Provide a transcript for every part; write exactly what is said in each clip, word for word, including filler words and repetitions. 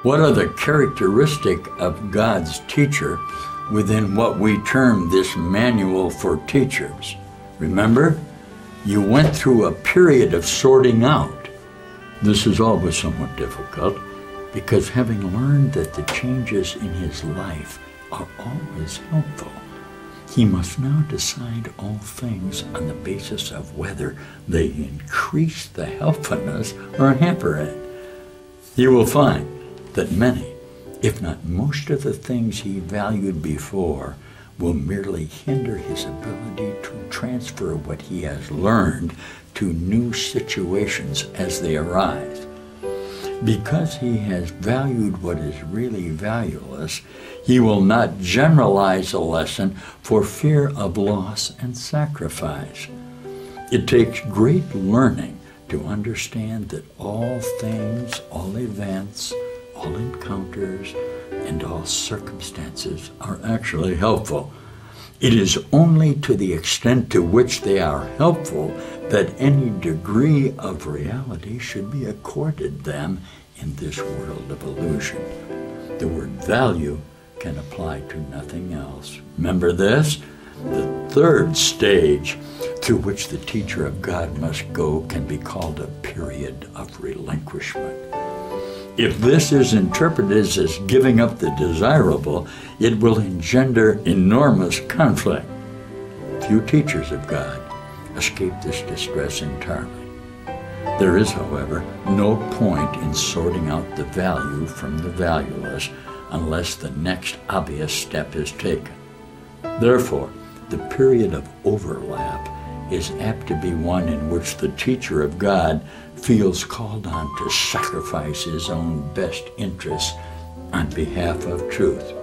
What are the characteristics of God's teacher within what we term this manual for teachers? Remember, you went through a period of sorting out. This is always somewhat difficult because having learned that the changes in his life are always helpful, he must now decide all things on the basis of whether they increase the helpfulness or hamper it. You will find that many, if not most of the things he valued before, will merely hinder his ability to transfer what he has learned to new situations as they arise. Because he has valued what is really valueless, he will not generalize a lesson for fear of loss and sacrifice. It takes great learning to understand that all things, all events, all encounters, and all circumstances are actually helpful. It is only to the extent to which they are helpful that any degree of reality should be accorded them in this world of illusion. The word value can apply to nothing else. Remember this? The third stage through which the teacher of God must go can be called a period of relinquishment. If this is interpreted as giving up the desirable, it will engender enormous conflict. Few teachers of God escape this distress entirely. There is, however, no point in sorting out the value from the valueless unless the next obvious step is taken. Therefore, the period of overlap is apt to be one in which the teacher of God feels called on to sacrifice his own best interests on behalf of truth.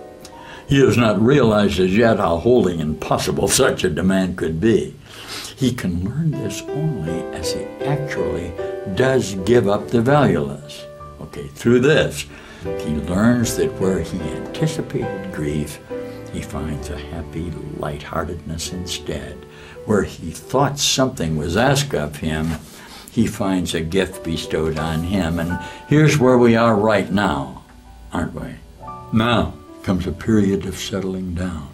He has not realized as yet how wholly impossible such a demand could be. He can learn this only as he actually does give up the valueless. Okay, through this, he learns that where he anticipated grief, he finds a happy lightheartedness instead. Where he thought something was asked of him, he finds a gift bestowed on him. And here's where we are right now, aren't we? Now comes a period of settling down.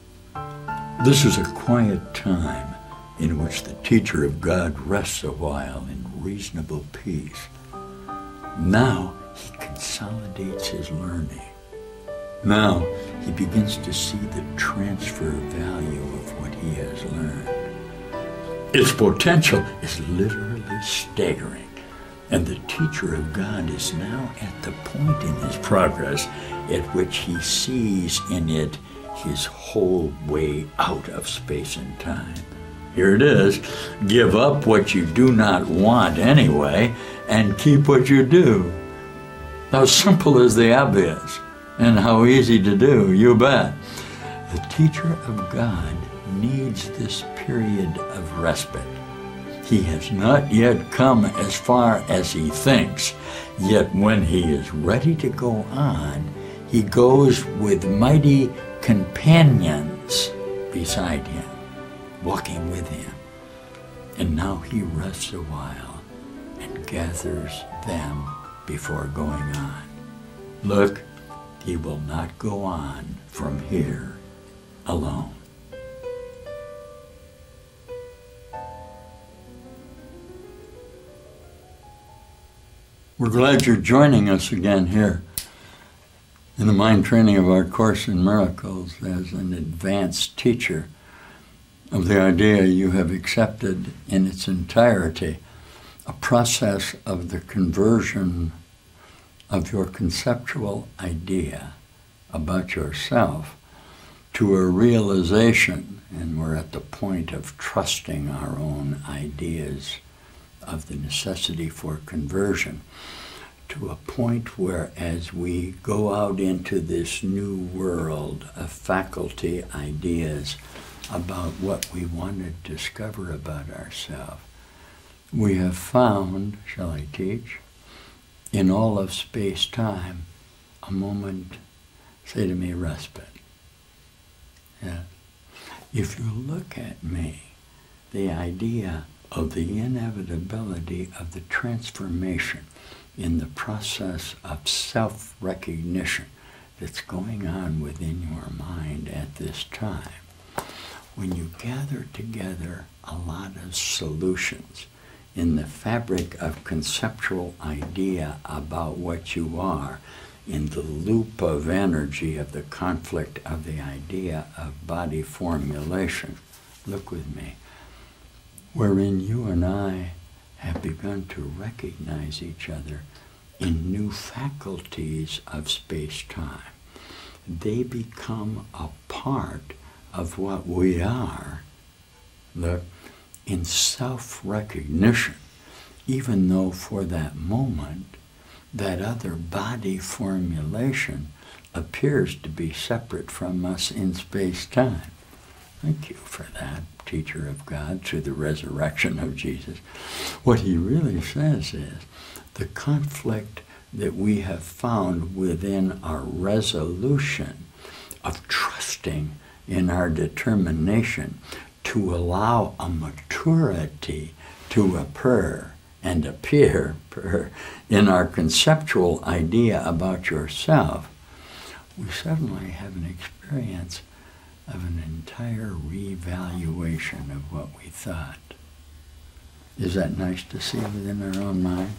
This is a quiet time in which the teacher of God rests a while in reasonable peace. Now he consolidates his learning. Now he begins to see the transfer value of what he has learned. Its potential is literally staggering, and the teacher of God is now at the point in his progress at which he sees in it his whole way out of space and time. Here it is: give up what you do not want anyway, and keep what you do. How simple is the obvious, and how easy to do, you bet. The teacher of God needs this period of respite. He has not yet come as far as he thinks, yet when he is ready to go on, he goes with mighty companions beside him, walking with him. And now he rests a while and gathers them before going on. Look, he will not go on from here alone. We're glad you're joining us again here in the mind training of our Course in Miracles as an advanced teacher of the idea you have accepted in its entirety, a process of the conversion of your conceptual idea about yourself to a realization, and we're at the point of trusting our own ideas of the necessity for conversion, to a point where as we go out into this new world of faculty ideas about what we want to discover about ourselves, we have found, shall I teach, in all of space-time, a moment, say to me, respite. Yeah. If you look at me, the idea of the inevitability of the transformation in the process of self-recognition that's going on within your mind at this time. When you gather together a lot of solutions in the fabric of conceptual idea about what you are, in the loop of energy of the conflict of the idea of body formulation, look with me, wherein you and I have begun to recognize each other in new faculties of space-time. They become a part of what we are, look, in self-recognition, even though for that moment, that other body formulation appears to be separate from us in space-time. Thank you for that, teacher of God, through the resurrection of Jesus. What he really says is, the conflict that we have found within our resolution of trusting in our determination to allow a maturity to occur and appear in our conceptual idea about yourself, we suddenly have an experience of an entire revaluation of what we thought. Is that nice to see within our own mind?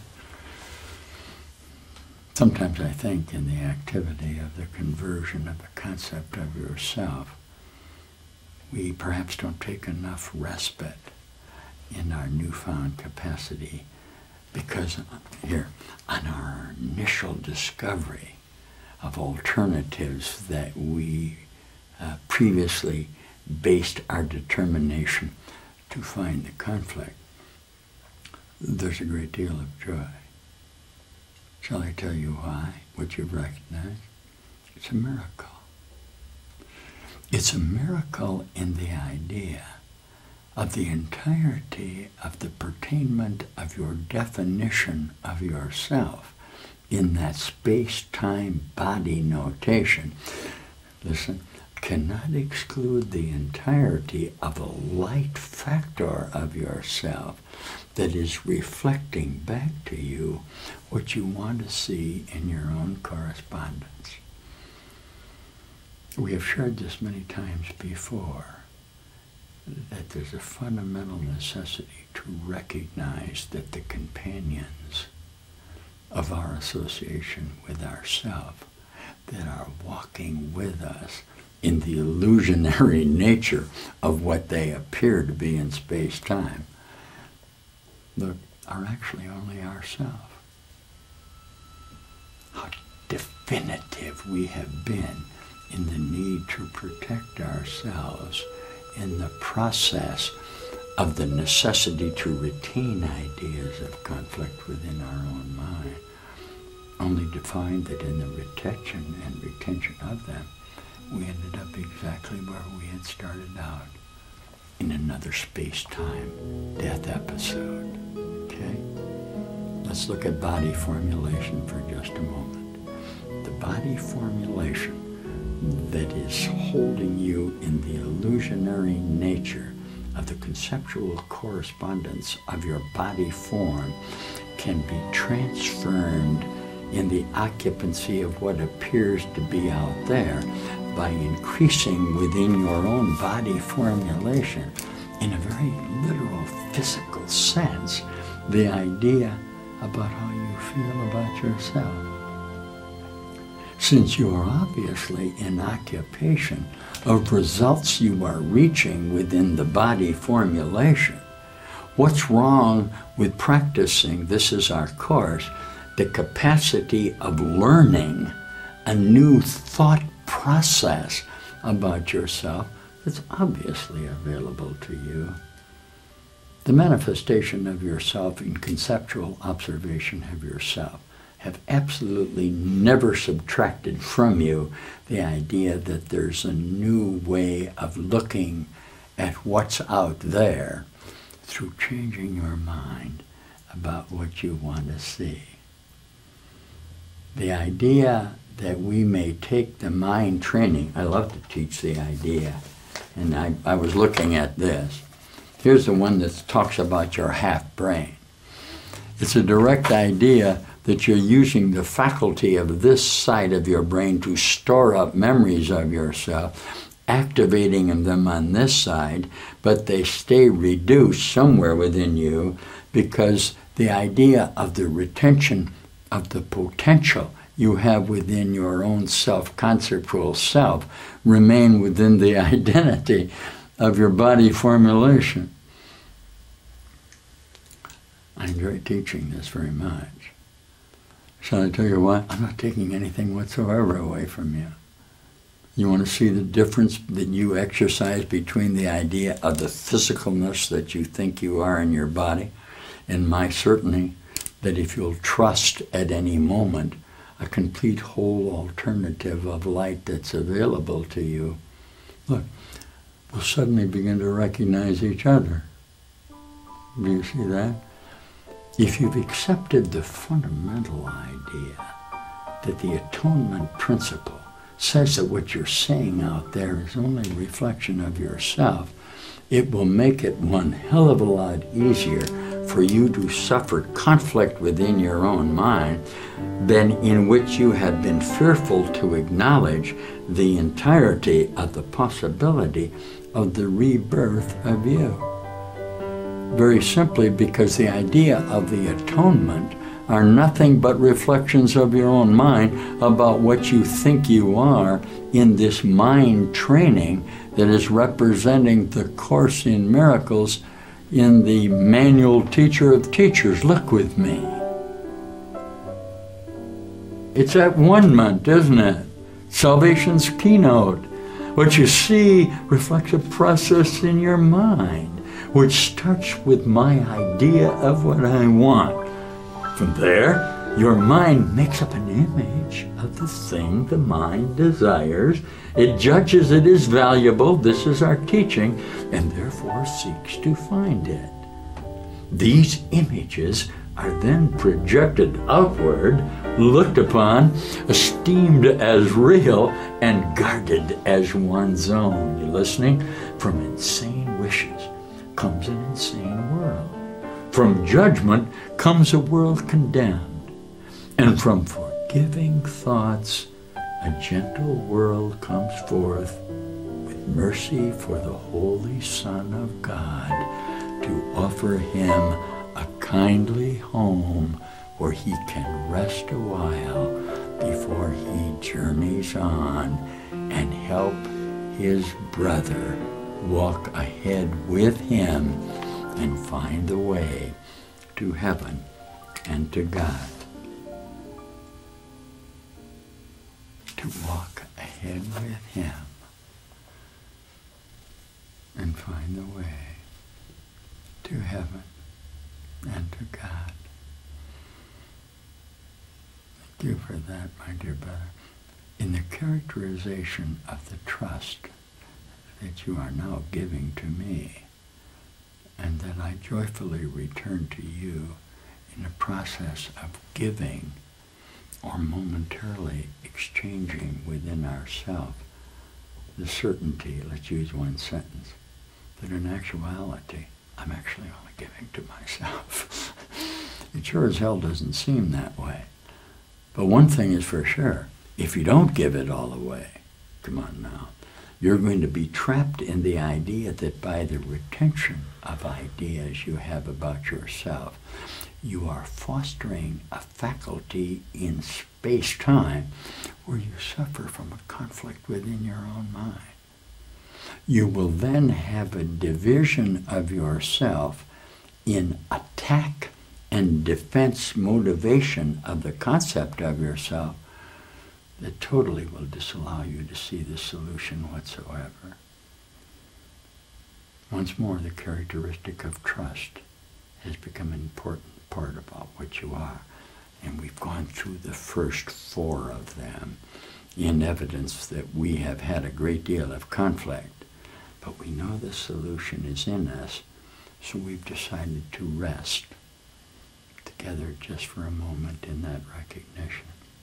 Sometimes I think in the activity of the conversion of the concept of yourself, we perhaps don't take enough respite in our newfound capacity, because here, on our initial discovery of alternatives that we uh, previously based our determination to find the conflict, there's a great deal of joy. Shall I tell you why? What you've recognized? It's a miracle. It's a miracle in the idea of the entirety of the pertainment of your definition of yourself in that space-time body notation. Listen, cannot exclude the entirety of a light factor of yourself that is reflecting back to you what you want to see in your own correspondence. We have shared this many times before, that there's a fundamental necessity to recognize that the companions of our association with ourself, that are walking with us in the illusionary nature of what they appear to be in space-time, look, are actually only ourself. How definitive we have been in the need to protect ourselves in the process of the necessity to retain ideas of conflict within our own mind, only to find that in the retention and retention of them, we ended up exactly where we had started out, in another space-time death episode. Okay? Let's look at body formulation for just a moment. The body formulation that is holding you in the illusionary nature of the conceptual correspondence of your body form can be transformed in the occupancy of what appears to be out there by increasing within your own body formulation, in a very literal physical sense, the idea about how you feel about yourself. Since you are obviously in occupation of results you are reaching within the body formulation, what's wrong with practicing, this is our course, the capacity of learning a new thought process about yourself that's obviously available to you? The manifestation of yourself in conceptual observation of yourself have absolutely never subtracted from you the idea that there's a new way of looking at what's out there through changing your mind about what you want to see. The idea that we may take the mind training, I love to teach the idea, and I, I was looking at this. Here's the one that talks about your half brain. It's a direct idea that you're using the faculty of this side of your brain to store up memories of yourself, activating them on this side, but they stay reduced somewhere within you because the idea of the retention of the potential you have within your own self-conceptual self remain within the identity of your body formulation. I enjoy teaching this very much. Shall I tell you what? I'm not taking anything whatsoever away from you. You want to see the difference that you exercise between the idea of the physicalness that you think you are in your body and my certainty that if you'll trust at any moment a complete whole alternative of light that's available to you, look, we'll suddenly begin to recognize each other. Do you see that? If you've accepted the fundamental idea that the atonement principle says that what you're saying out there is only a reflection of yourself, it will make it one hell of a lot easier for you to suffer conflict within your own mind than in which you have been fearful to acknowledge the entirety of the possibility of the rebirth of you. Very simply because the idea of the atonement are nothing but reflections of your own mind about what you think you are in this mind training that is representing the Course in Miracles in the Manual Teacher of Teachers. Look with me. It's that one-ment, isn't it? Salvation's keynote. What you see reflects a process in your mind, which starts with my idea of what I want. From there, your mind makes up an image of the thing the mind desires. It judges it as valuable, this is our teaching, and therefore seeks to find it. These images are then projected outward, looked upon, esteemed as real, and guarded as one's own. You listening? From insane wishes comes an insane world. From judgment comes a world condemned. And from forgiving thoughts, a gentle world comes forth with mercy for the Holy Son of God to offer him a kindly home where he can rest a while before he journeys on and help his brother walk ahead with him and find the way to heaven and to God. To walk ahead with him and find the way to heaven and to God. Thank you for that, my dear brother. In the characterization of the trust that you are now giving to me, and that I joyfully return to you in the process of giving or momentarily exchanging within ourselves the certainty, let's use one sentence, that in actuality, I'm actually only giving to myself. It sure as hell doesn't seem that way. But one thing is for sure, if you don't give it all away, come on now, you're going to be trapped in the idea that by the retention of ideas you have about yourself, you are fostering a faculty in space-time where you suffer from a conflict within your own mind. You will then have a division of yourself in attack and defense motivation of the concept of yourself that totally will disallow you to see the solution whatsoever. Once more, the characteristic of trust has become an important part about what you are. And we've gone through the first four of them in evidence that we have had a great deal of conflict. But we know the solution is in us, so we've decided to rest together just for a moment in that recognition.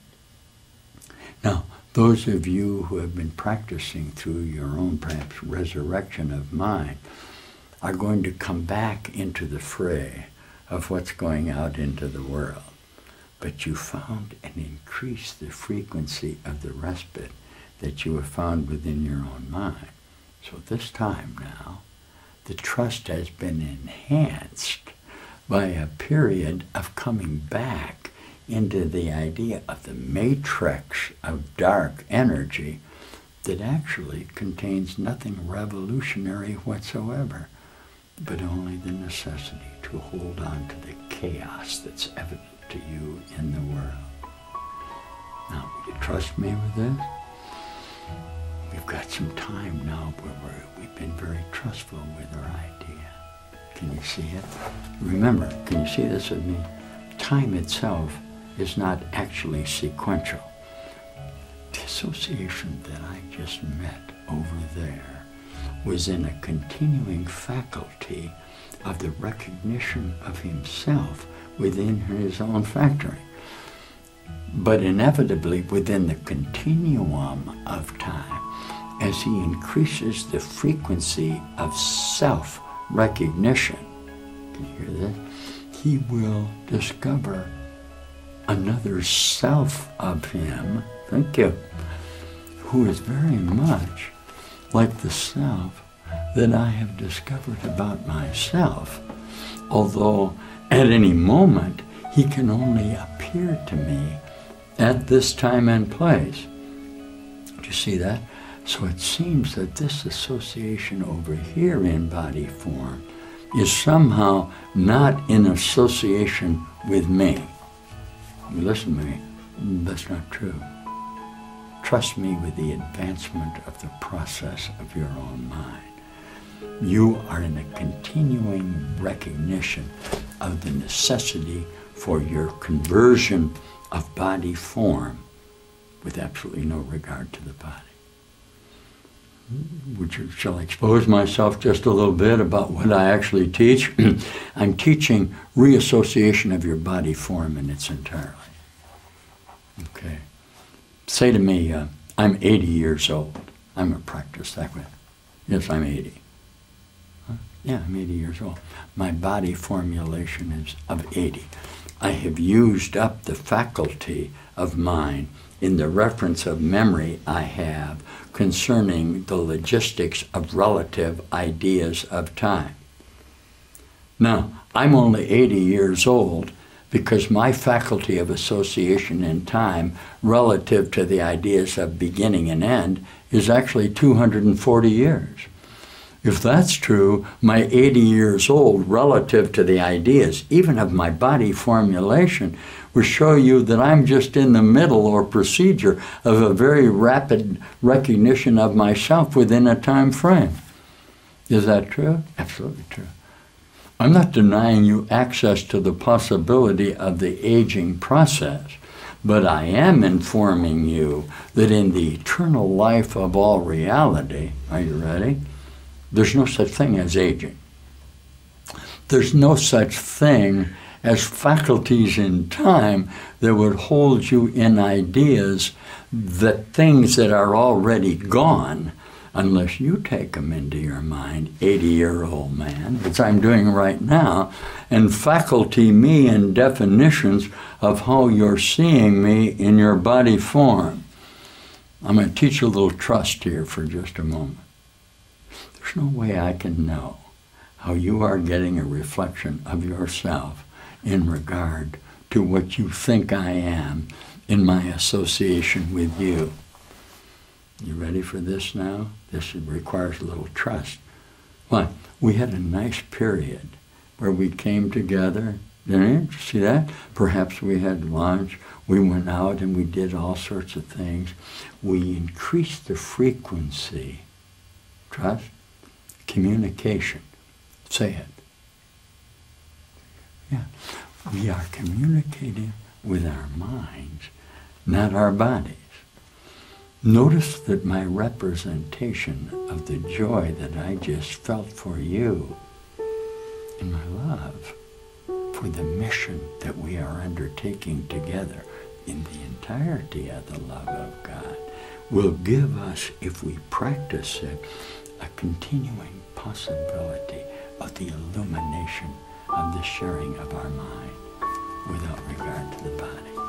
Now, those of you who have been practicing through your own, perhaps, resurrection of mind are going to come back into the fray of what's going out into the world. but you found and increased the frequency of the respite that you have found within your own mind. So this time now, the trust has been enhanced by a period of coming back into the idea of the matrix of dark energy that actually contains nothing revolutionary whatsoever, but only the necessity to hold on to the chaos that's evident to you in the world. Now, will you trust me with this? We've got some time now where we're, we've been very trustful with our idea. Can you see it? Remember, can you see this with me? Time itself is not actually sequential. The association that I just met over there was in a continuing faculty of the recognition of himself within his own factory, but inevitably within the continuum of time, as he increases the frequency of self-recognition, can you hear this? He will discover another self of him, thank you, who is very much like the self that I have discovered about myself, although at any moment he can only appear to me at this time and place. Do you see that? So it seems that this association over here in body form is somehow not in association with me. You listen to me, that's not true. Trust me with the advancement of the process of your own mind. You are in a continuing recognition of the necessity for your conversion of body form with absolutely no regard to the body. Would you, shall I expose myself just a little bit about what I actually teach? I'm teaching reassociation of your body form in its entirety. Okay. Say to me, uh, I'm eighty years old. I'm a practice that way. Yes, I'm eighty. Huh? Yeah, I'm eighty years old. My body formulation is of eighty. I have used up the faculty of mine in the reference of memory I have concerning the logistics of relative ideas of time. Now, I'm only eighty years old because my faculty of association in time relative to the ideas of beginning and end is actually two hundred forty years. If that's true, my eighty years old relative to the ideas, even of my body formulation, will show you that I'm just in the middle or procedure of a very rapid recognition of myself within a time frame. Is that true? Absolutely true. I'm not denying you access to the possibility of the aging process, but I am informing you that in the eternal life of all reality, are you ready? There's no such thing as aging. There's no such thing as faculties in time that would hold you in ideas that things that are already gone, unless you take them into your mind, eighty-year-old man, as I'm doing right now, and faculty me in definitions of how you're seeing me in your body form. I'm going to teach you a little trust here for just a moment. There's no way I can know how you are getting a reflection of yourself in regard to what you think I am in my association with you. You ready for this now? This requires a little trust. Why? We had a nice period where we came together. Didn't you see that? Perhaps we had lunch. We went out and we did all sorts of things. We increased the frequency. Trust? Communication. Say it. Yeah. We are communicating with our minds, not our bodies. Notice that my representation of the joy that I just felt for you and my love for the mission that we are undertaking together in the entirety of the love of God will give us, if we practice it, a continuing possibility of the illumination of the sharing of our mind without regard to the body.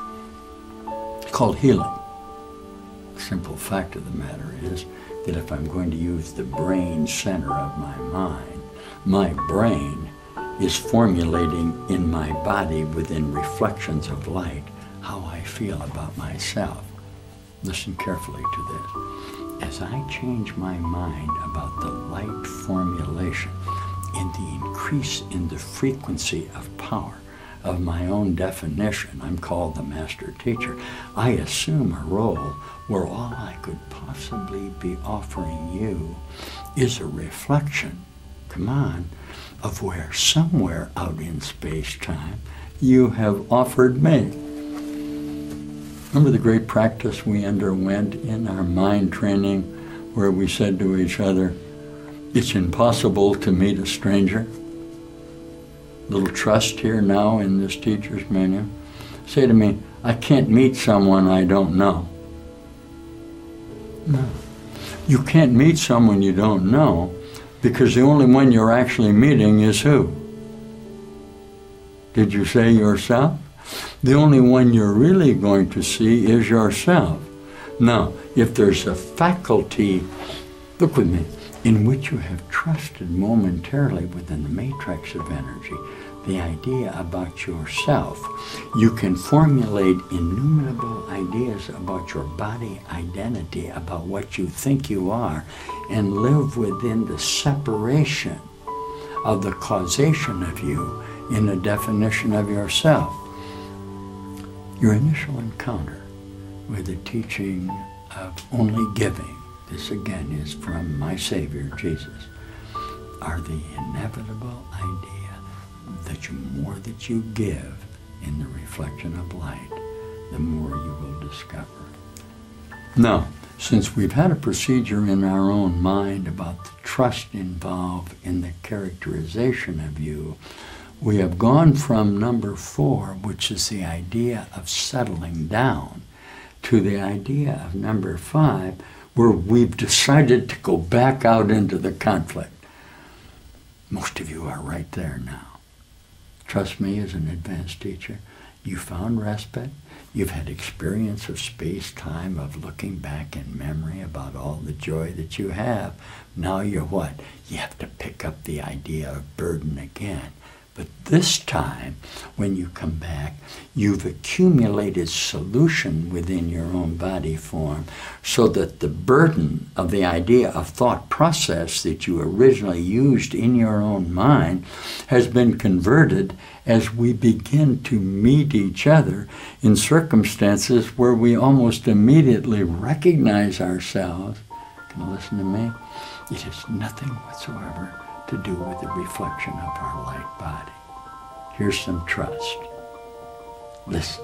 called healing. The simple fact of the matter is that if I'm going to use the brain center of my mind, my brain is formulating in my body within reflections of light how I feel about myself. Listen carefully to this. As I change my mind about the light formulation in the increase in the frequency of power of my own definition, I'm called the master teacher, I assume a role where all I could possibly be offering you is a reflection, come on, of where somewhere out in space-time you have offered me. Remember the great practice we underwent in our mind training where we said to each other, it's impossible to meet a stranger? Little trust here now in this teacher's manual. Say to me, I can't meet someone I don't know. No. You can't meet someone you don't know because the only one you're actually meeting is who? Did you say yourself? The only one you're really going to see is yourself. Now, if there's a faculty, look with me, in which you have trusted momentarily within the matrix of energy, the idea about yourself, you can formulate innumerable ideas about your body identity, about what you think you are, and live within the separation of the causation of you in the definition of yourself. Your initial encounter with the teaching of only giving, this again is from my Savior, Jesus, are the inevitable idea that the more that you give in the reflection of light, the more you will discover. Now, since we've had a procedure in our own mind about the trust involved in the characterization of you, we have gone from number four, which is the idea of settling down, to the idea of number five, where we've decided to go back out into the conflict. Most of you are right there now. Trust me, as an advanced teacher, you found respite. You've had experience of space-time, of looking back in memory about all the joy that you have. Now you're what? You have to pick up the idea of burden again. But this time, when you come back, you've accumulated solution within your own body form so that the burden of the idea of thought process that you originally used in your own mind has been converted as we begin to meet each other in circumstances where we almost immediately recognize ourselves. Can you listen to me? It has nothing whatsoever to do with the reflection of our light body. Here's some trust. Listen.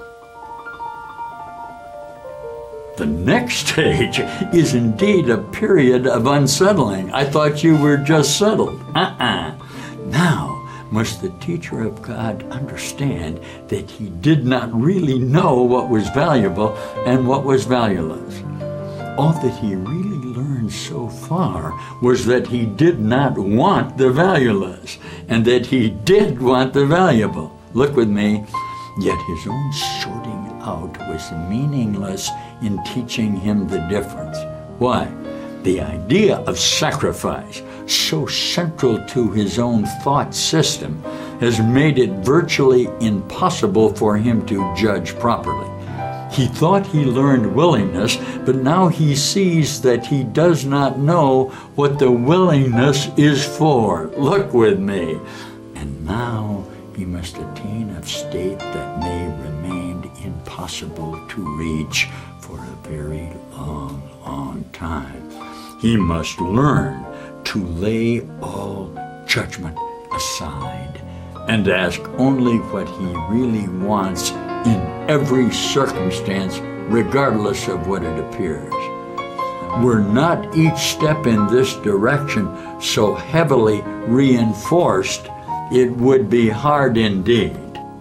The next stage is indeed a period of unsettling. I thought you were just settled. Uh-uh. Now must the teacher of God understand that he did not really know what was valuable and what was valueless. All that he really learned so far was that he did not want the valueless and that he did want the valuable. Look with me. Yet his own sorting out was meaningless in teaching him the difference. Why? The idea of sacrifice, so central to his own thought system, has made it virtually impossible for him to judge properly. He thought he learned willingness, but now he sees that he does not know what the willingness is for. Look with me. And now he must attain a state that may remain impossible to reach for a very long, long time. He must learn to lay all judgment aside and ask only what he really wants in every circumstance, regardless of what it appears. Were not each step in this direction so heavily reinforced, it would be hard indeed.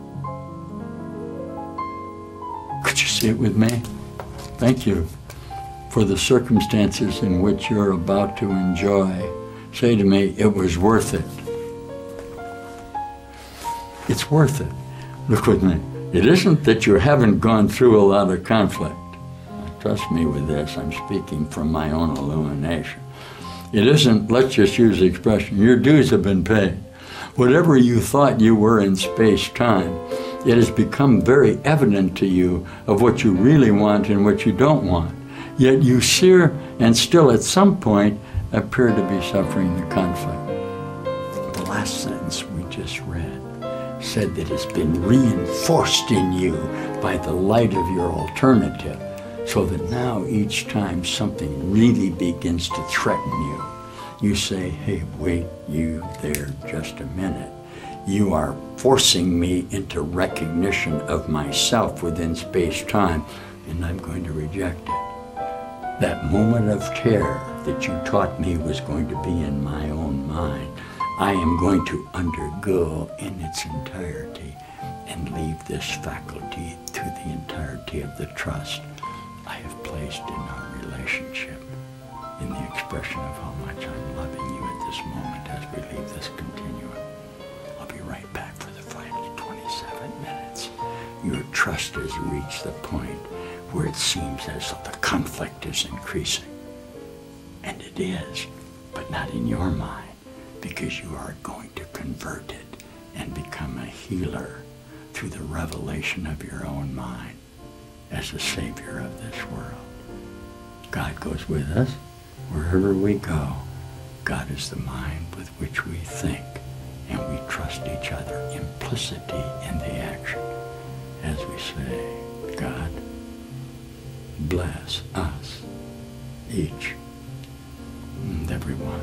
Could you see it with me? Thank you for the circumstances in which you're about to enjoy. Say to me, it was worth it. It's worth it. Look with me. It isn't that you haven't gone through a lot of conflict. trust me with this, I'm speaking from my own illumination. It isn't, let's just use the expression, your dues have been paid. Whatever you thought you were in space-time, it has become very evident to you of what you really want and what you don't want. Yet you sear and still at some point appear to be suffering the conflict. The last sentence we just read said that it's been reinforced in you by the light of your alternative, so that now each time something really begins to threaten you, you say, hey, wait you there just a minute. You are forcing me into recognition of myself within space-time, and I'm going to reject it. That moment of terror that you taught me was going to be in my own mind, I am going to undergo in its entirety and leave this faculty to the entirety of the trust I have placed in our relationship, in the expression of how much I'm loving you at this moment as we leave this continuum. I'll be right back for the final twenty-seven minutes. Your trust has reached the point where it seems as though the conflict is increasing. And it is, but not in your mind, because you are going to convert it and become a healer through the revelation of your own mind as the Savior of this world. God goes with us wherever we go. God is the mind with which we think, and we trust each other, implicity in the action, as we say, God, bless us, each and every one.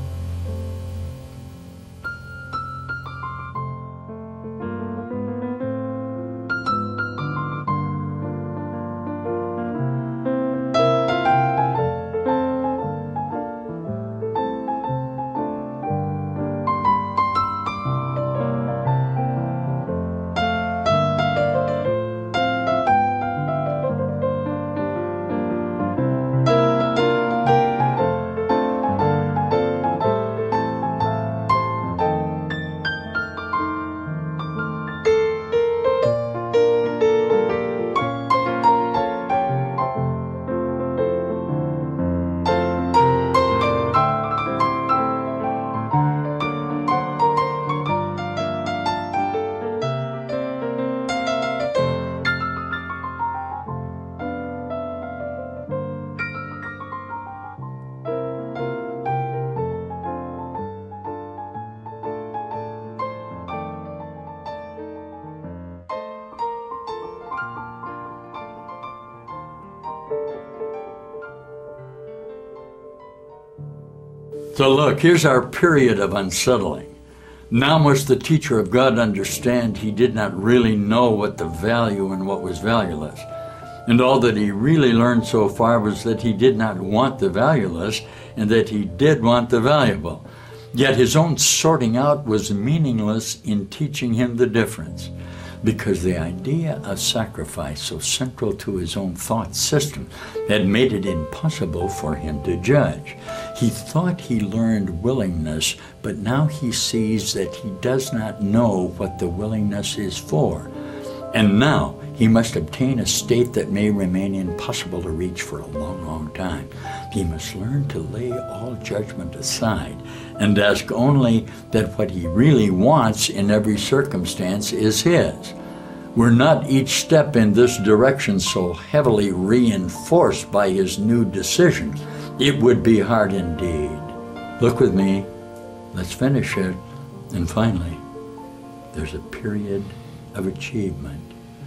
So look, here's our period of unsettling. Now must the teacher of God understand he did not really know what the value and what was valueless. And all that he really learned so far was that he did not want the valueless and that he did want the valuable. Yet his own sorting out was meaningless in teaching him the difference, because the idea of sacrifice, so central to his own thought system, had made it impossible for him to judge. He thought he learned willingness, but now he sees that he does not know what the willingness is for. And now he must obtain a state that may remain impossible to reach for a long, long time. He must learn to lay all judgment aside and ask only that what he really wants in every circumstance is his. Were not each step in this direction so heavily reinforced by his new decision, it would be hard indeed. Look with me, let's finish it, and finally, there's a period of achievement.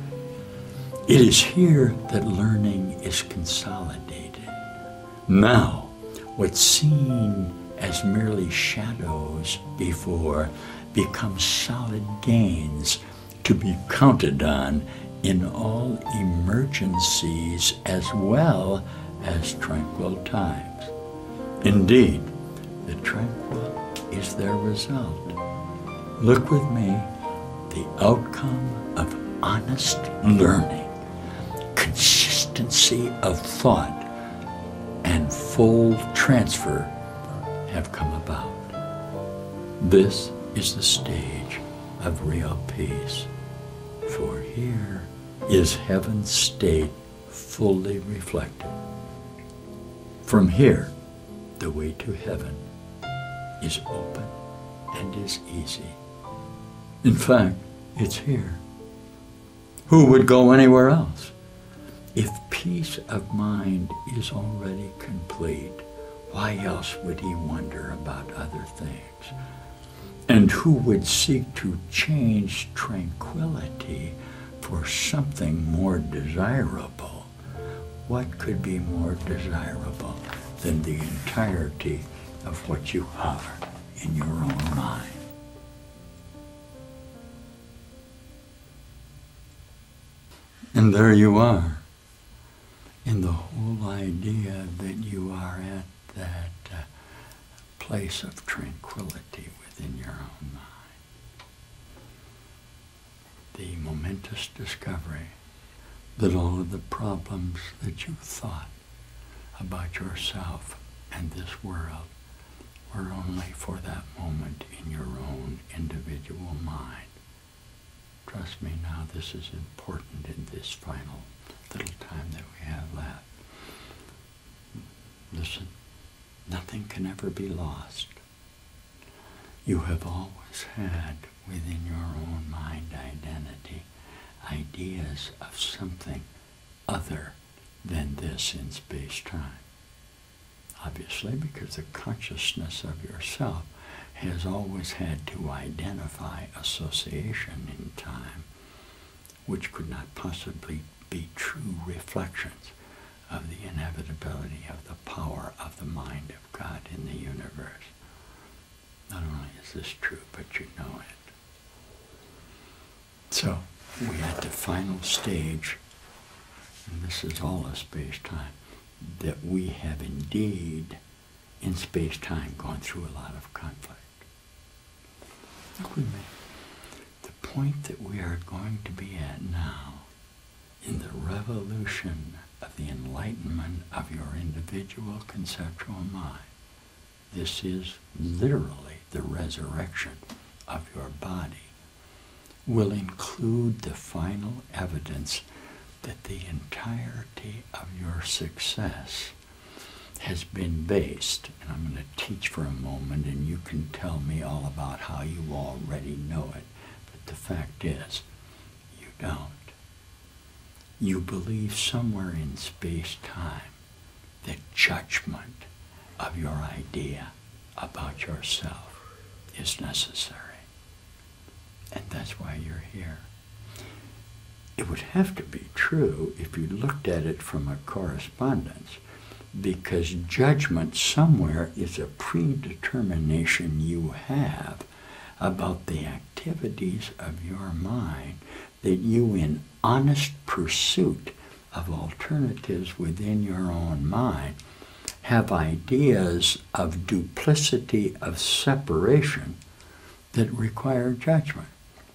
It is here that learning is consolidated. Now, what's seen as merely shadows before becomes solid gains to be counted on in all emergencies as well as tranquil times. Indeed, the tranquil is their result. Look with me, the outcome of honest learning, consistency of thought, and full transfer have come about. This is the stage of real peace, for here is heaven's state fully reflected. From here, the way to heaven is open and is easy. In fact, it's here. Who would go anywhere else? If peace of mind is already complete, why else would he wonder about other things? And who would seek to change tranquility for something more desirable? What could be more desirable than the entirety of what you are in your own mind? And there you are, in the whole idea that you are at that uh, place of tranquility within your own mind. The momentous discovery that all of the problems that you thought about yourself and this world were only for that moment in your own individual mind. Trust me now, this is important in this final little time that we have left. Listen, nothing can ever be lost. You have always had within your own mind identity ideas of something other than this in space-time. Obviously, because the consciousness of yourself has always had to identify association in time, which could not possibly be true reflections of the inevitability of the power of the mind of God in the universe. Not only is this true, but you know it. So, we're at the final stage, and this is all of space-time, that we have indeed, in space-time, gone through a lot of conflict. Look with me. The point that we are going to be at now, in the revolution of the enlightenment of your individual conceptual mind, this is literally the resurrection of your body, will include the final evidence that the entirety of your success has been based, and I'm going to teach for a moment and you can tell me all about how you already know it, but the fact is, you don't. You believe somewhere in space-time that judgment of your idea about yourself is necessary. And that's why you're here. It would have to be true if you looked at it from a correspondence, because judgment somewhere is a predetermination you have about the activities of your mind that you, in honest pursuit of alternatives within your own mind, have ideas of duplicity of separation that require judgment.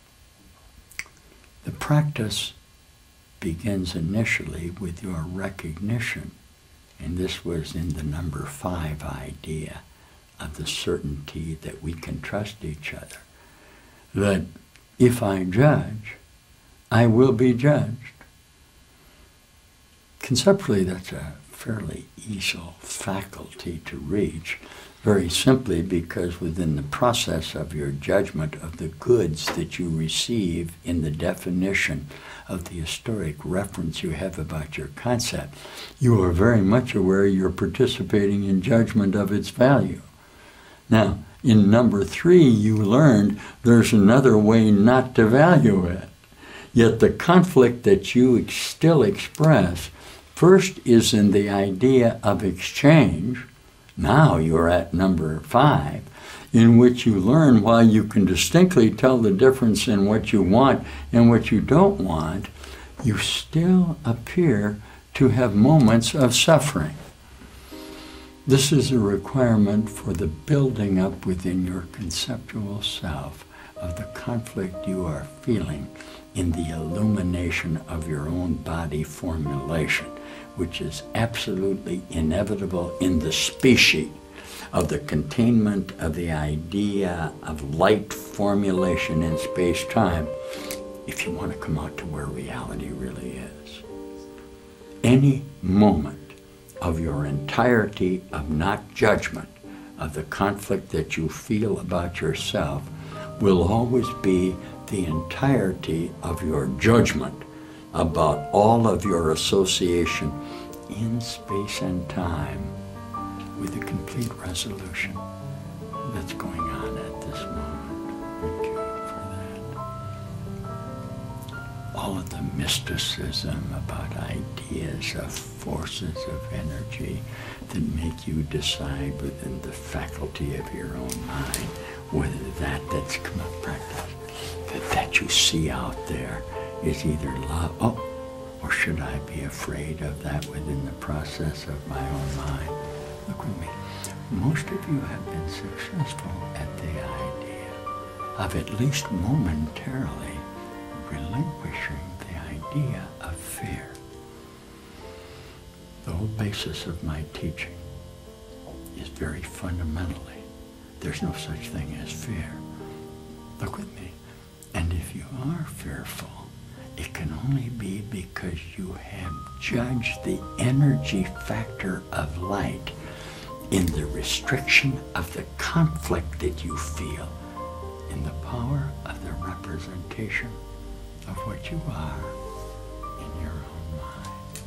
The practice begins initially with your recognition, and this was in the number five idea of the certainty that we can trust each other, that if I judge, I will be judged. Conceptually, that's a fairly easy faculty to reach, very simply because within the process of your judgment of the goods that you receive in the definition of the historic reference you have about your concept, you are very much aware you're participating in judgment of its value. Now, in number three, you learned there's another way not to value it. Yet the conflict that you ex- still express first is in the idea of exchange. Now you're at number five, in which you learn while you can distinctly tell the difference in what you want and what you don't want, you still appear to have moments of suffering. This is a requirement for the building up within your conceptual self of the conflict you are feeling in the illumination of your own body formulation, which is absolutely inevitable in the species of the containment of the idea of light formulation in space-time, if you want to come out to where reality really is. any moment of your entirety of not judgment, of the conflict that you feel about yourself, will always be the entirety of your judgment about all of your association in space and time with the complete resolution that's going on at this moment. Thank you for that. All of the mysticism about ideas of forces of energy that make you decide within the faculty of your own mind whether that that's come up practice, that that you see out there is either love, oh, or should I be afraid of that within the process of my own mind? Look with me. Most of you have been successful at the idea of at least momentarily relinquishing the idea of fear. The whole basis of my teaching is very fundamentally, there's no such thing as fear. Look with me. And if you are fearful, it can only be because you have judged the energy factor of light in the restriction of the conflict that you feel in the power of the representation of what you are in your own mind.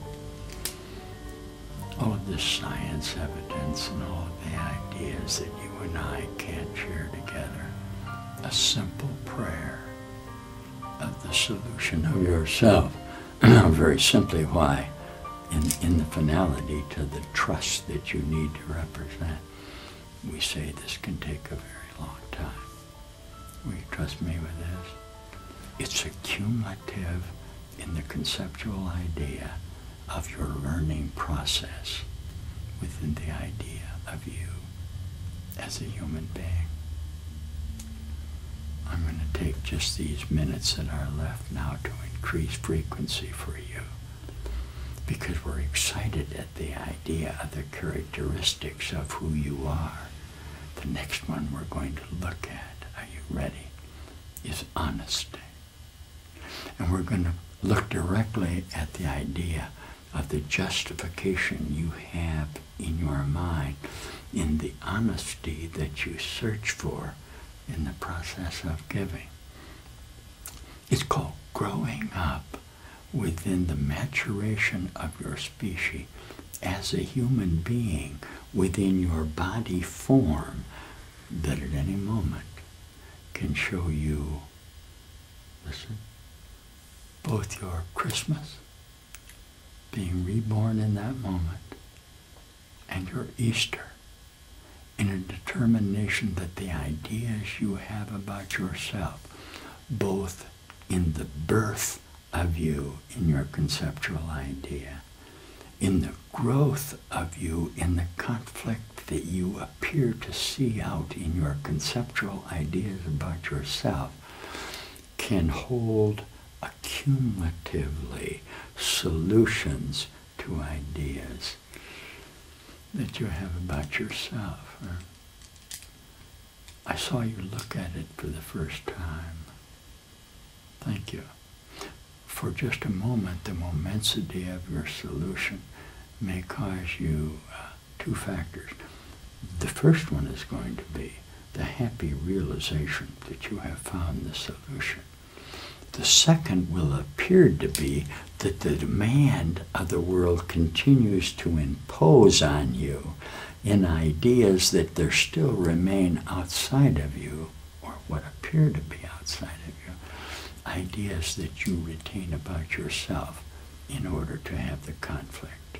All of this science evidence and all of the ideas that you and I can't share together, a simple prayer of the solution of yourself. Very simply, why? In, in the finality to the trust that you need to represent, we say this can take a very long time. Will you trust me with this? It's accumulative in the conceptual idea of your learning process within the idea of you as a human being. I'm going to take just these minutes that are left now to increase frequency for you, because we're excited at the idea of the characteristics of who you are. The next one we're going to look at, are you ready, is honesty. And we're going to look directly at the idea of the justification you have in your mind in the honesty that you search for in the process of giving. It's called growing up within the maturation of your species as a human being within your body form that at any moment can show you, listen, both your Christmas, being reborn in that moment, and your Easter, in a determination that the ideas you have about yourself, both in the birth of you in your conceptual idea, in the growth of you in the conflict that you appear to see out in your conceptual ideas about yourself, can hold accumulatively solutions to ideas that you have about yourself. I saw you look at it for the first time. Thank you. For just a moment, the immensity of your solution may cause you uh, two factors. The first one is going to be the happy realization that you have found the solution. The second will appear to be that the demand of the world continues to impose on you in ideas that there still remain outside of you, or what appear to be outside of you, ideas that you retain about yourself in order to have the conflict.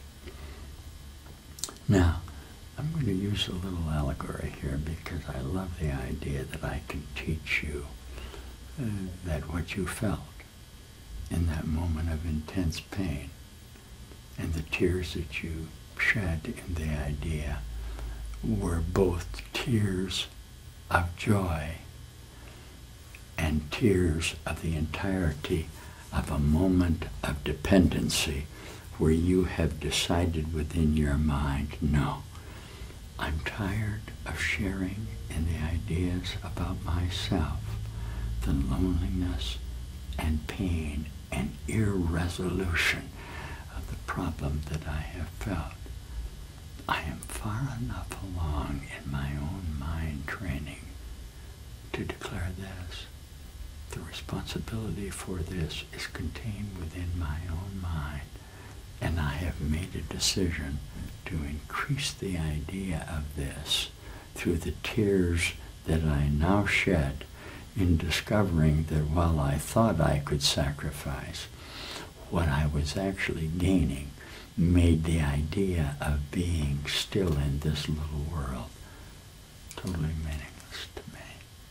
Now, I'm going to use a little allegory here because I love the idea that I can teach you uh, that what you felt in that moment of intense pain and the tears that you shed in the idea were both tears of joy and tears of the entirety of a moment of dependency where you have decided within your mind, no, I'm tired of sharing in the ideas about myself, the loneliness and pain and irresolution of the problem that I have felt. I am far enough along in my own mind training to declare this. The responsibility for this is contained within my own mind, and I have made a decision to increase the idea of this through the tears that I now shed in discovering that while I thought I could sacrifice, what I was actually gaining made the idea of being still in this little world totally meaningless to me.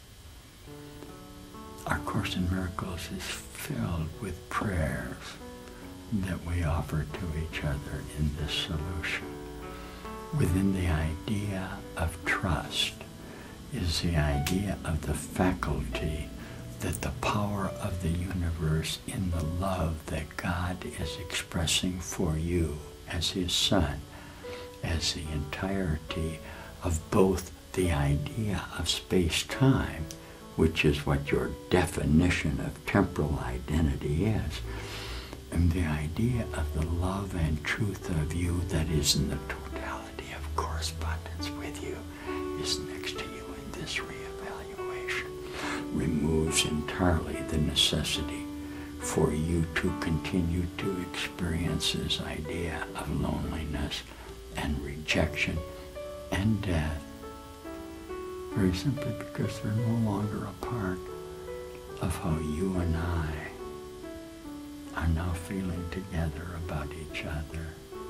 Our Course in Miracles is filled with prayers that we offer to each other in this solution. Within the idea of trust is the idea of the faculty that the power of the universe in the love that God is expressing for you as His Son, as the entirety of both the idea of space-time, which is what your definition of temporal identity is, and the idea of the love and truth of you that is in the totality of correspondence with you is next to you in this reevaluation, removes entirely the necessity for you to continue to experience this idea of loneliness and rejection and death, very simply because they're no longer a part of how you and I are now feeling together about each other.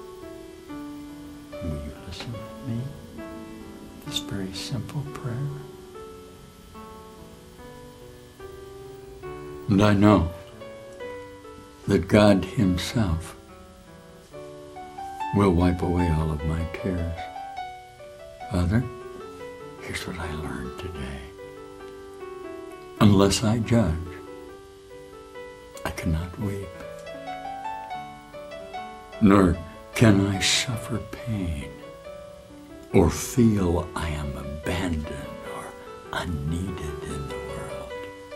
Will you listen with me? This very simple prayer. And I know that God Himself will wipe away all of my tears. Father, here's what I learned today. Unless I judge, I cannot weep, nor can I suffer pain or feel I am abandoned or unneeded in the world.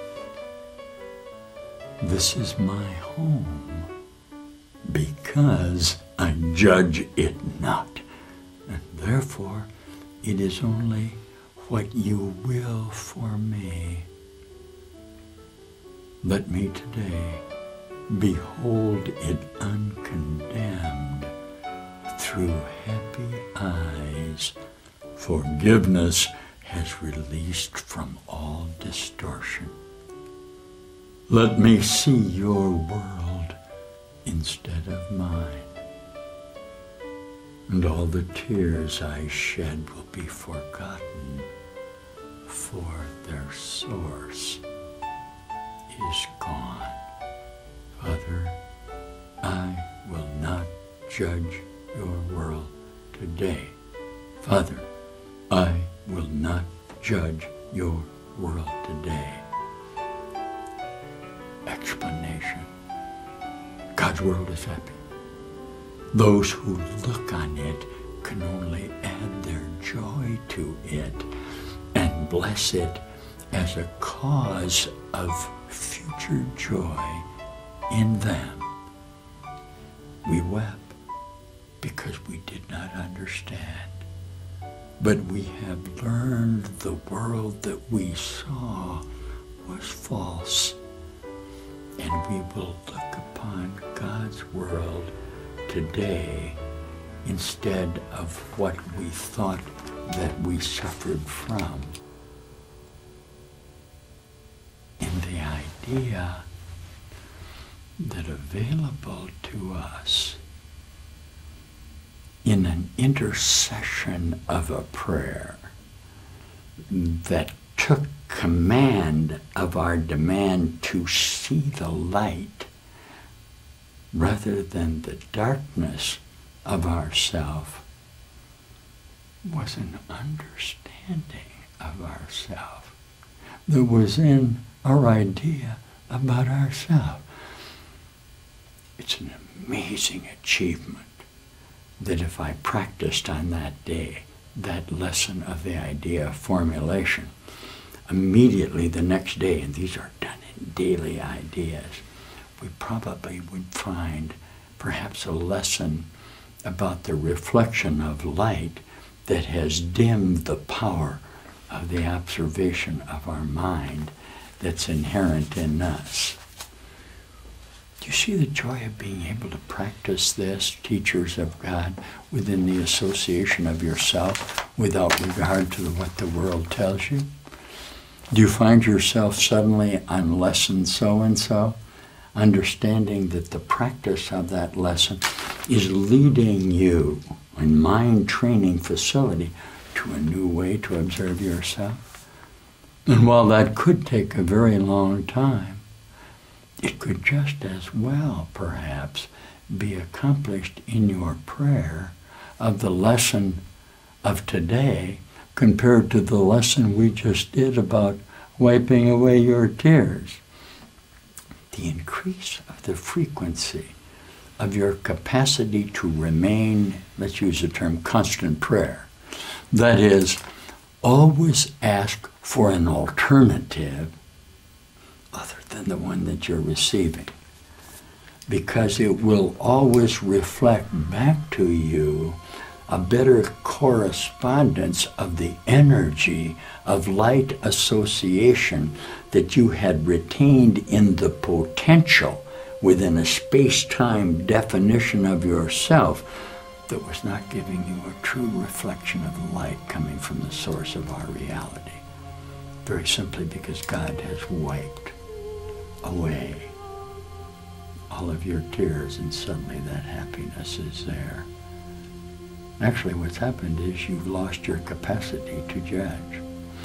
This is my home because I judge it not, and therefore it is only what you will for me. Let me today behold it uncondemned through happy eyes. Forgiveness has released from all distortion. Let me see your world instead of mine, and all the tears I shed will be forgotten, for their source is gone. Father, I will not judge your world today. Father, I will not judge your world today. Explanation. God's world is happy. Those who look on it can only add their joy to it and bless it as a cause of future joy in them. We wept because we did not understand, but we have learned the world that we saw was false, and we will look upon God's world today instead of what we thought that we suffered from. In the idea that available to us in an intercession of a prayer that took command of our demand to see the light rather than the darkness of ourself was an understanding of ourself that was in our idea about ourselves. It's an amazing achievement that if I practiced on that day that lesson of the idea of formulation, immediately the next day, and these are done in daily ideas, we probably would find perhaps a lesson about the reflection of light that has dimmed the power of the observation of our mind that's inherent in us. Do you see the joy of being able to practice this, teachers of God, within the association of yourself without regard to what the world tells you? Do you find yourself suddenly on lesson so-and-so, understanding that the practice of that lesson is leading you in mind training facility to a new way to observe yourself? And while that could take a very long time, it could just as well, perhaps, be accomplished in your prayer of the lesson of today compared to the lesson we just did about wiping away your tears. The increase of the frequency of your capacity to remain, let's use the term, constant prayer. That is, always ask for an alternative other than the one that you're receiving, because it will always reflect back to you a better correspondence of the energy of light association that you had retained in the potential within a space-time definition of yourself that was not giving you a true reflection of the light coming from the source of our reality. Very simply because God has wiped away all of your tears, and suddenly that happiness is there. Actually, what's happened is you've lost your capacity to judge.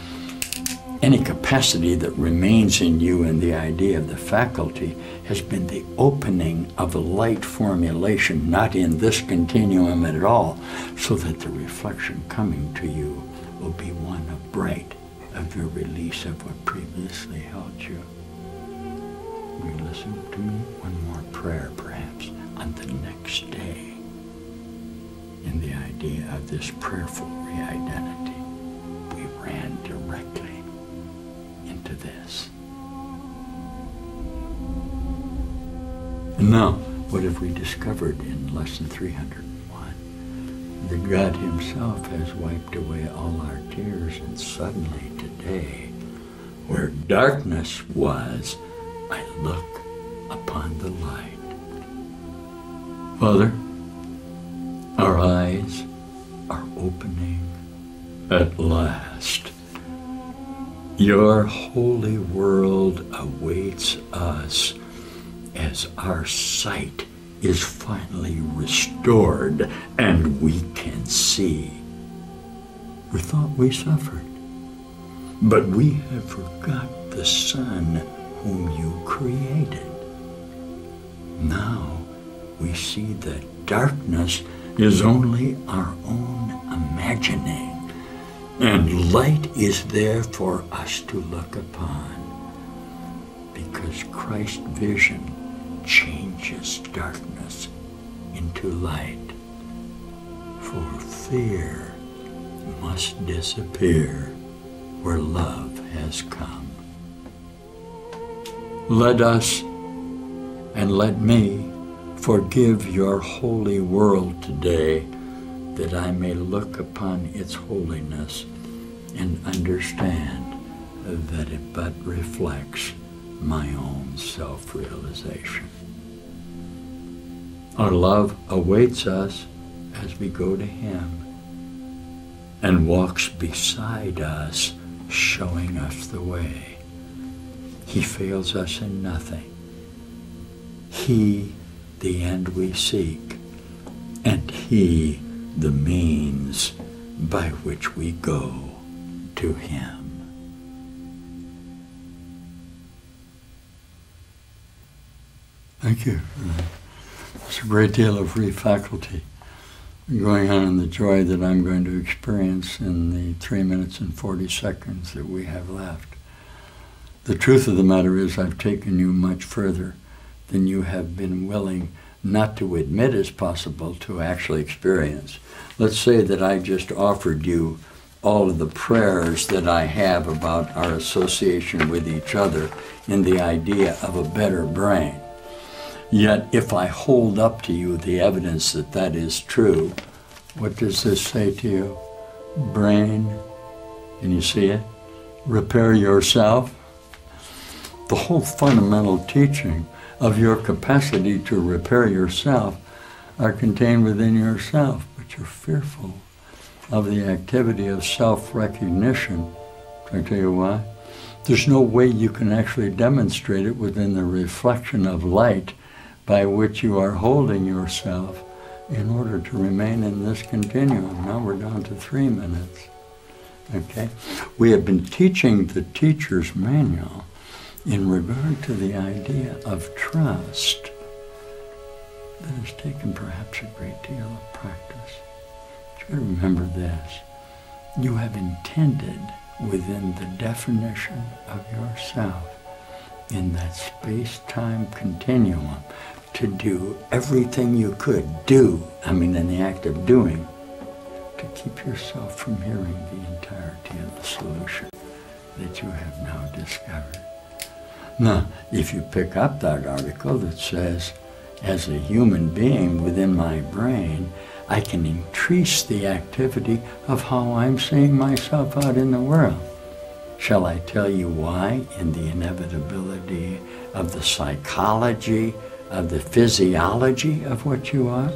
Any capacity that remains in you in the idea of the faculty has been the opening of a light formulation, not in this continuum at all, so that the reflection coming to you will be one of bright, of your release of what previously held you. Will you listen to me? One more prayer, perhaps, on the next day, in the idea of this prayerful re-identity. We ran directly into this. And now, what have we discovered in lesson three hundred one? That God himself has wiped away all our tears, and suddenly today, where darkness was, I look upon the light. Father, our eyes are opening at last. Your holy world awaits us as our sight is finally restored and we can see. We thought we suffered, but we have forgot the Son whom you created. Now we see that darkness is only our own imagining, and light is there for us to look upon, because Christ's vision changes darkness into light. For fear must disappear where love has come. Let us, and let me, forgive your holy world today, that I may look upon its holiness and understand that it but reflects my own self-realization. Our love awaits us as we go to him and walks beside us, showing us the way. He fails us in nothing. He, the end we seek, and he, the means by which we go to him. Thank you. There's a great deal of free faculty going on in the joy that I'm going to experience in the three minutes and forty seconds that we have left. The truth of the matter is I've taken you much further than you have been willing not to admit as possible to actually experience. Let's say that I just offered you all of the prayers that I have about our association with each other in the idea of a better brain. Yet if I hold up to you the evidence that that is true, what does this say to you? Brain, can you see it? Repair yourself. The whole fundamental teaching of your capacity to repair yourself are contained within yourself, but you're fearful of the activity of self-recognition. Can I tell you why? There's no way you can actually demonstrate it within the reflection of light by which you are holding yourself in order to remain in this continuum. Now we're down to three minutes. Okay? We have been teaching the teacher's manual in regard to the idea of trust that has taken perhaps a great deal of practice. But you got to remember this. You have intended within the definition of yourself in that space-time continuum to do everything you could do, I mean in the act of doing, to keep yourself from hearing the entirety of the solution that you have now discovered. Now, if you pick up that article that says, as a human being within my brain, I can increase the activity of how I'm seeing myself out in the world. Shall I tell you why in the inevitability of the psychology, of the physiology of what you are?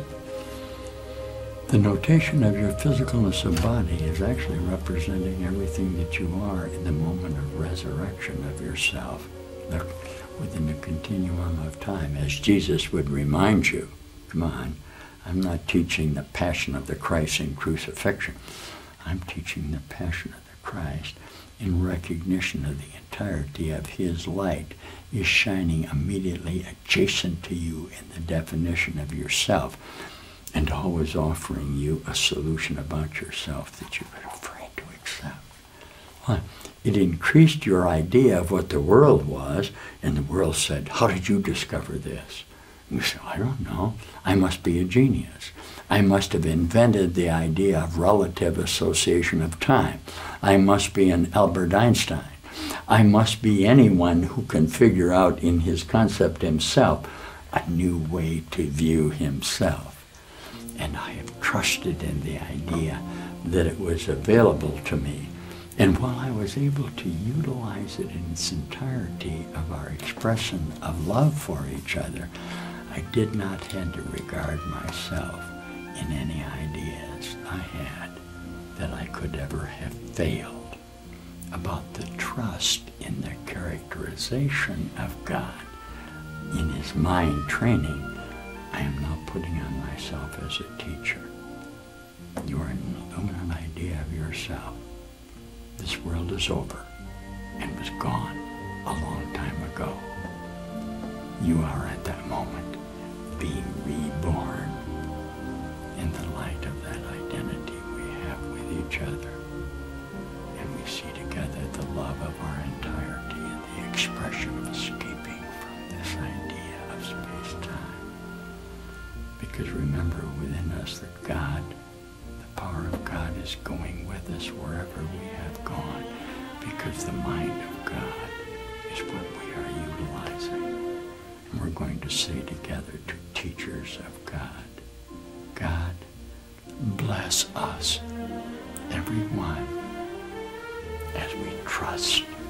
The notation of your physicalness of body is actually representing everything that you are in the moment of resurrection of yourself. Look, within the continuum of time, as Jesus would remind you. Come on, I'm not teaching the passion of the Christ in crucifixion. I'm teaching the passion of the Christ in recognition of the entirety of his light is shining immediately adjacent to you in the definition of yourself, and always offering you a solution about yourself that you've been afraid to accept. Why? It increased your idea of what the world was, and the world said, how did you discover this? And you say, I don't know. I must be a genius. I must have invented the idea of relative association of time. I must be an Albert Einstein. I must be anyone who can figure out in his concept himself a new way to view himself. And I have trusted in the idea that it was available to me. And while I was able to utilize it in its entirety of our expression of love for each other, I did not have to regard myself in any ideas I had that I could ever have failed about the trust in the characterization of God. In his mind training, I am now putting on myself as a teacher. You are an illuminant idea of yourself. This world is over and was gone a long time ago. You are at that moment being reborn in the light of that identity we have with each other. And we see together the love of our entirety and the expression of escaping from this idea of space-time. Because remember within us that God, the power of God is going with us wherever we have gone, because the mind of God is what we are utilizing. And we're going to say together to teachers of God, God, bless us, everyone, as we trust